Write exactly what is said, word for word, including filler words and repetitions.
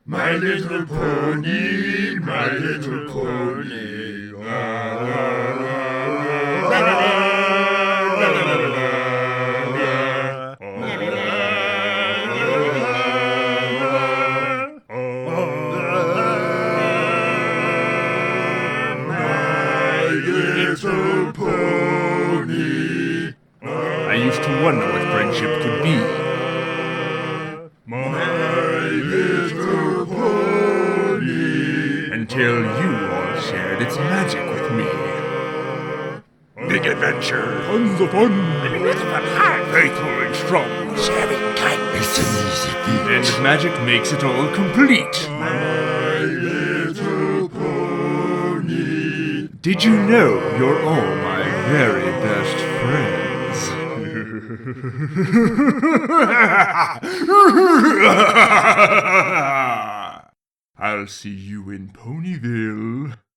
My little pony, my little pony. La, la, la, la, la, la, my little pony. I used to wonder what friendship could be. My little pony. Until you all shared its magic with me. Big adventure. Tons of fun. Faithful and strong. Sharing kindness and easy And magic makes it all complete. My little pony. Did you know you're all my very best friends? I'll see you in Ponyville.